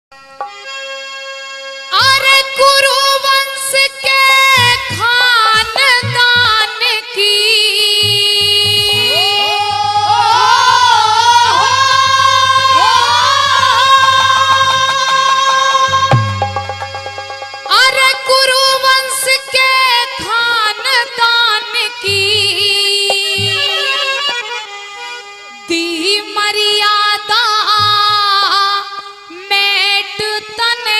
अरे कुरु वंश के खानदान की अरे कुरु वंश के खानदान की दी मर्यादा मेट तने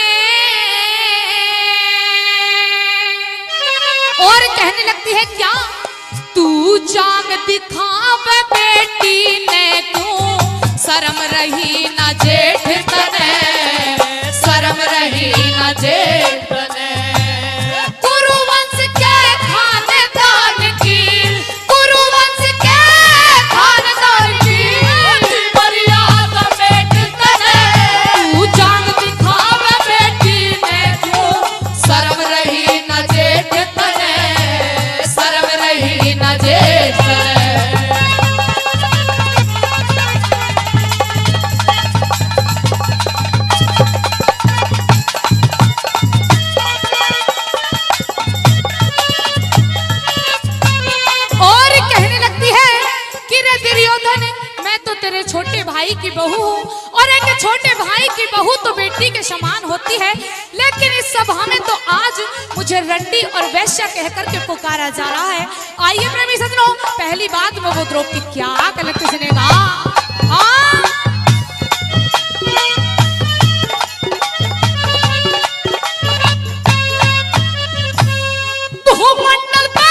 और कहने लगती है क्या तू चांग दिखावे बेटी ने तू शर्म रही ना जेठ तने शर्म रही ना जेठ तने कुरु वंश के खानदान की कुरु वंश के खानदान की मर्यादा बेट तने तू चांग दिखावे बेटी ने तू शर्म रही ना जेठ तने शर्म रही ना जेठ तने और कहने लगती है कि रे दुर्योधन मैं तो तेरे छोटे भाई की बहू हूँ और एक छोटे भाई की बहू तो बेटी के समान होती है, लेकिन इस सभा में तो आज मुझे रंडी और वैश्य कहकर के पुकारा जा रहा है। आइए प्रेमी सज्जनों, पहली बात में वो द्रौपदी क्या कलक किसी ने कहा हाँ भूमंडल पे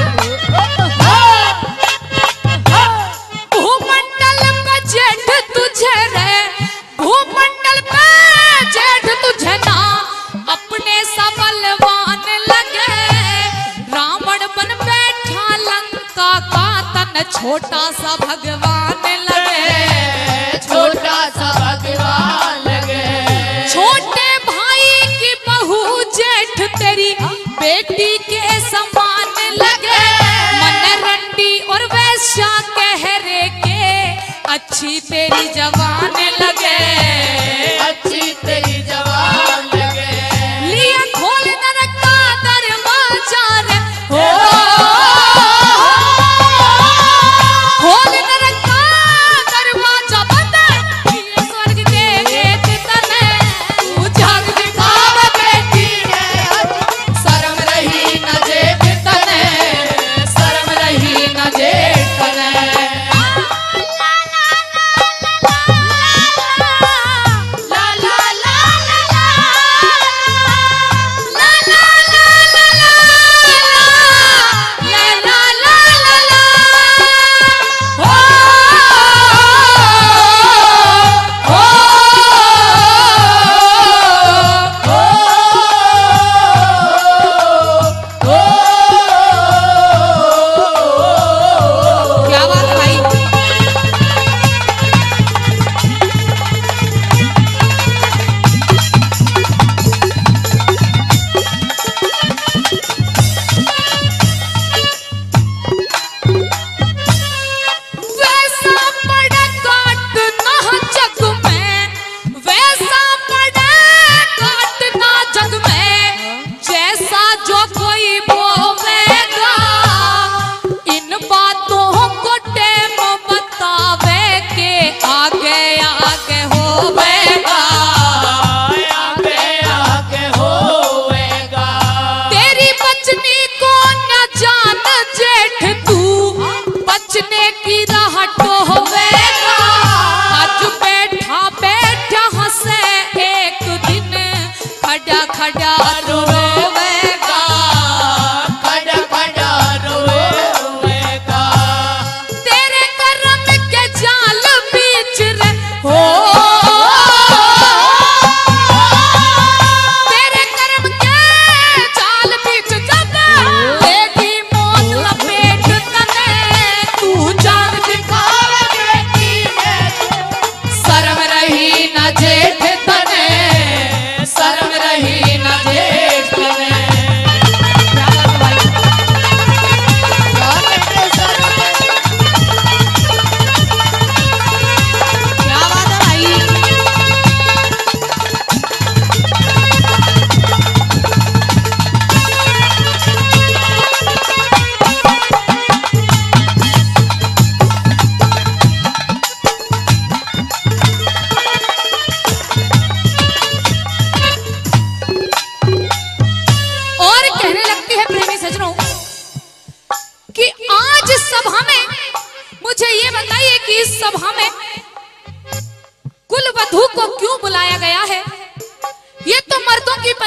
भूमंडल पे जेठ तुझे रे भूमंडल पे जेठ तुझे ना अपने सबलवान लगे रावण बन बैठा लंका का तन छोटा सा भगवान लगे छोटा सा भगवान लगे। छोटे भाई की बहू जेठ तेरी बेटी के समान लगे मन रंडी और वैश्या कह रे के अच्छी तेरी जवान लगे अच्छी तेरी जवान लगे। लिया खोल नरक का दरवाजा रे हो खोल नरक का दरवाजा बंद किए स्वर्ग के गेट तने तू जाग दिखावे बेटी ने शर्म रही न जेठ तने शर्म रही न जेठ तने। ला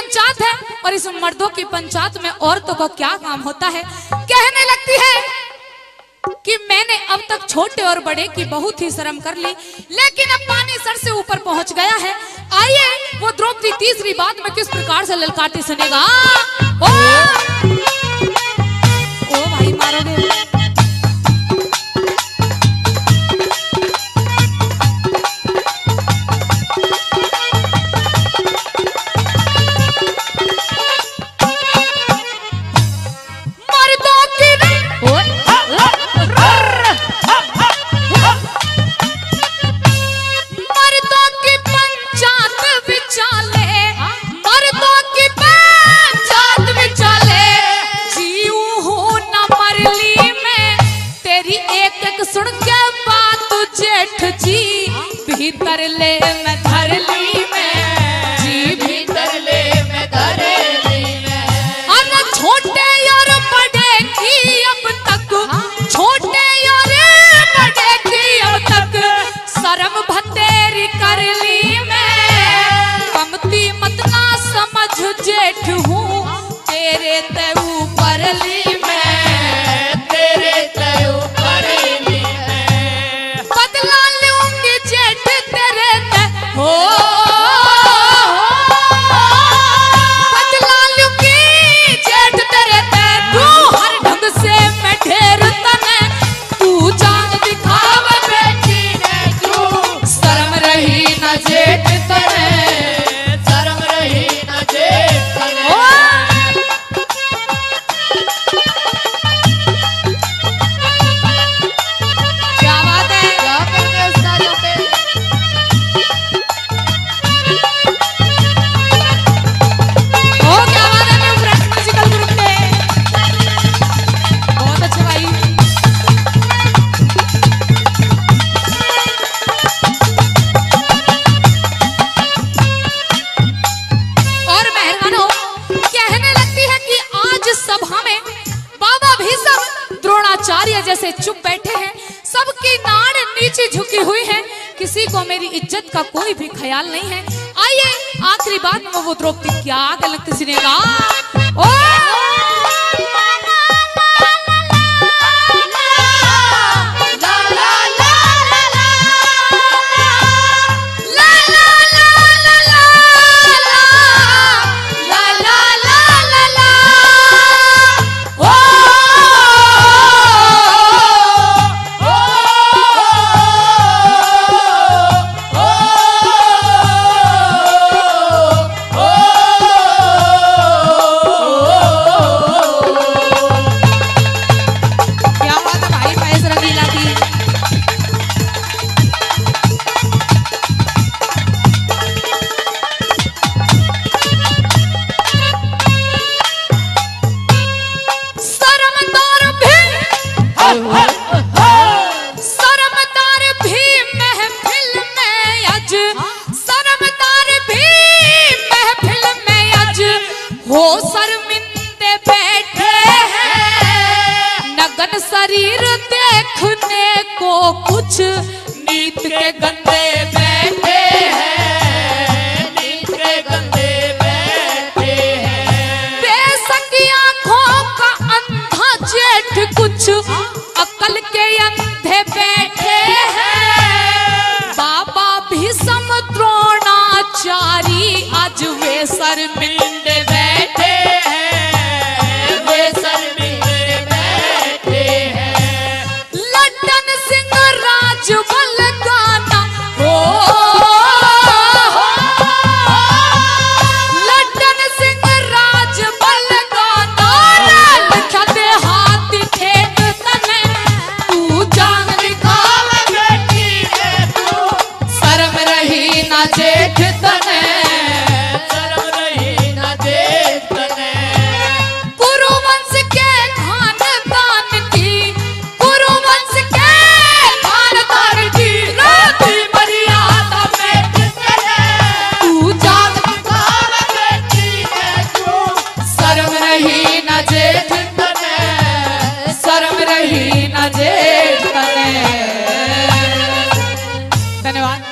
पंचायत है और इस मर्दों की पंचायत में औरतों का क्या काम होता है। कहने लगती है कि मैंने अब तक छोटे और बड़े की बहुत ही शर्म कर ली, लेकिन अब पानी सर से ऊपर पहुंच गया है। आइए वो द्रौपदी तीसरी बात में किस प्रकार से ललकारती सुनेगा। ओ भाई मारोगे। भीतर ले मैं धर ली मैं जी, भीतर ले मैं धर ली मैं। अरे छोटे और बड़े की अब तक, छोटे और बड़े की अब तक शर्म भतेरी कर ली मैं। कमती मत ना समझ जेठ हूँ तेरे ते ऊपर ली मैं, तेरे ते ऊपर ली मैं। बदला लूंगी जेठ तेरे ते हो, बदला लूंगी जेठ तेरे ते। तू हर ढंग से मैं ढेर तने, तू जान दिखाव बेटी ने तू शर्म रही न जेठ तने, शर्म रही न जेठ तने। क्या बात है। क्या करके उसका जाते ओ क्या बात है न्यू फ्रेंड्स म्यूजिकल ग्रुप के, बहुत अच्छे भाई। और मेहरबानों कहने लगती है कि आज सभा में बाबा भीष्म द्रोणाचार्य जैसे चुप बैठे हैं, सबकी नाड़ नीचे झुकी हुई है, किसी को मेरी इज्जत का कोई भी ख्याल नहीं है। आइए आखिरी बात में वो द्रौपदी क्या गलत सुनेगा। ओ क्या बात है भाई महेश रंगीला की। शर्मदार भी, शर्मदार भी महफिल में आज, शर्मदार भी महफिल में आज हो शर्मिंदे बैठे हैं। नग्न शरीर देखने को कुछ नीत के गंदे बैठे हैं, नीत के गंदे बैठे हैं। बेसकी आंखों का अंधा जेठ कुछ अकल के अंधे बैठे हैं। बाबा भीष्म द्रोणाचारी आज वे शर्मिंदे